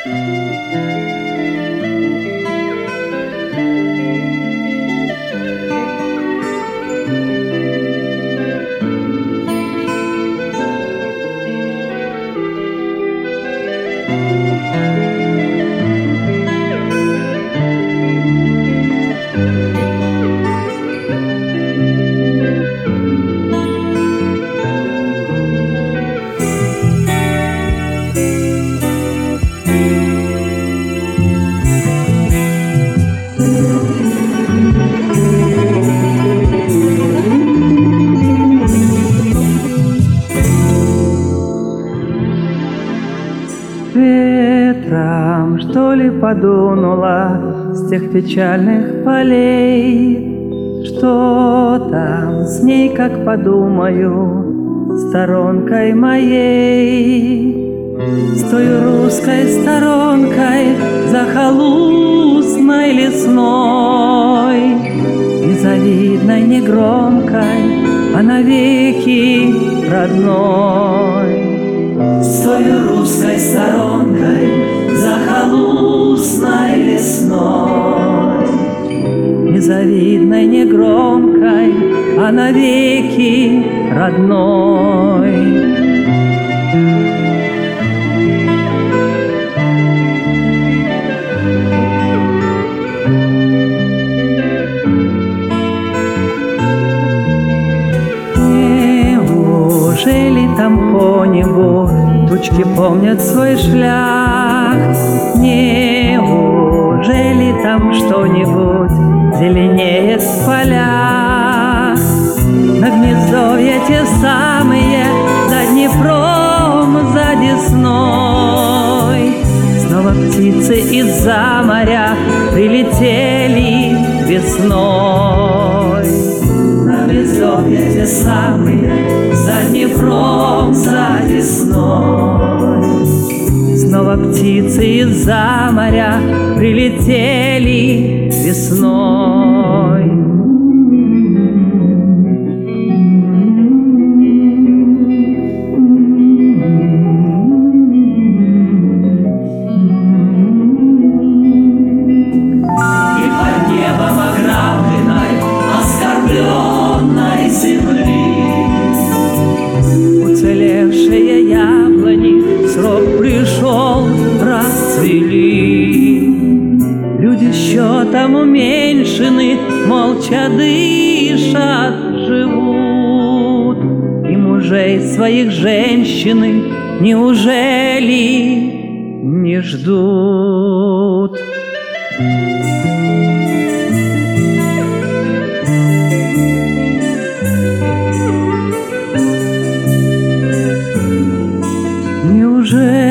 Ветром, что ли, подунула с тех печальных полей? Что там с ней, как подумаю, сторонкой моей? С той русской сторонкой захолустной лесной, незавидной, негромкой, а навеки родной. С той русской сторонкой захолустной лесной, незавидной, негромкой, а навеки родной. Неужели там по небу тучки помнят свой шлях? Неужели там что-нибудь зеленеет в полях? На гнездовья те самые, за Днепром, за Десной. Снова птицы из-за моря прилетели весной. На гнездовья те самые, за Днепром, за Десной. Снова птицы из-за моря прилетели весной. И под небом ограбленной, оскорбленной земли уцелевшие яблони в срок пришел, расцвели. Люди счетом уменьшены, молча дышат, живут. И мужей своих женщины неужели не ждут? Неужели